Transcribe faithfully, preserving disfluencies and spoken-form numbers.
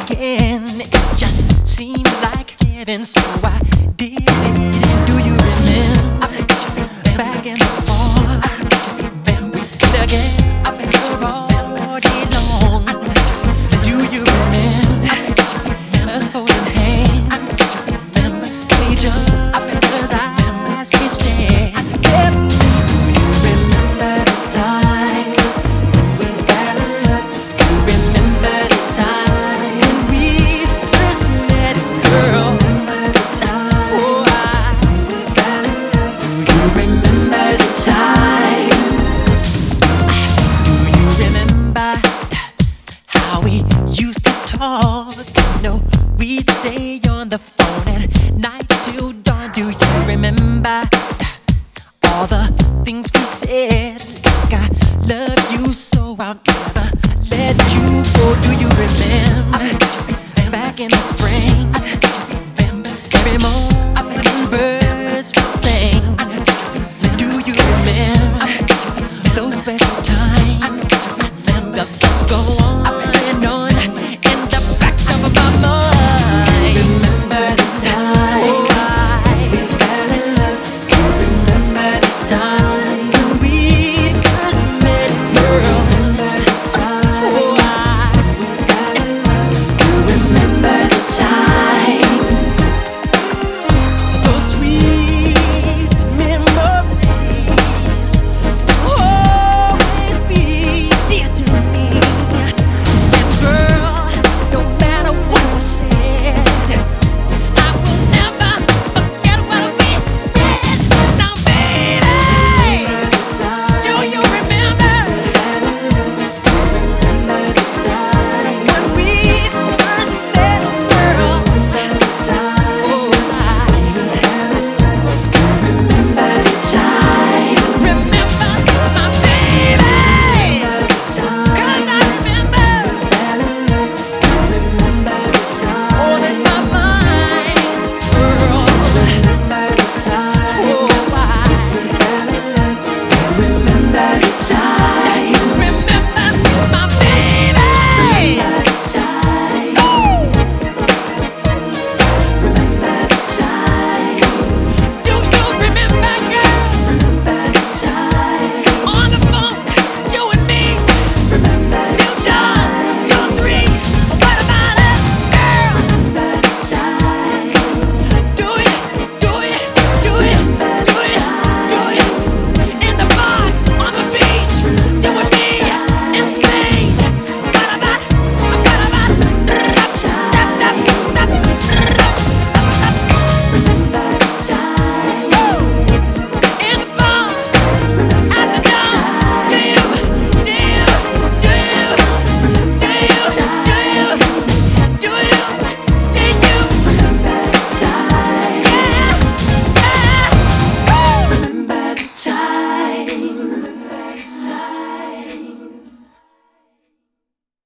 again. It just seemed like heaven, so I did it. Do you remember back and forth? Remember again all day long. Do you remember us holding hands? Remember each other's eyes kissing? Do you remember the time when we fell in love? Do you remember the time when we first met, girl? Remember the time oh, I, when we fell in love? Do you remember the time? Do you remember how we used to talk? No, we'd stay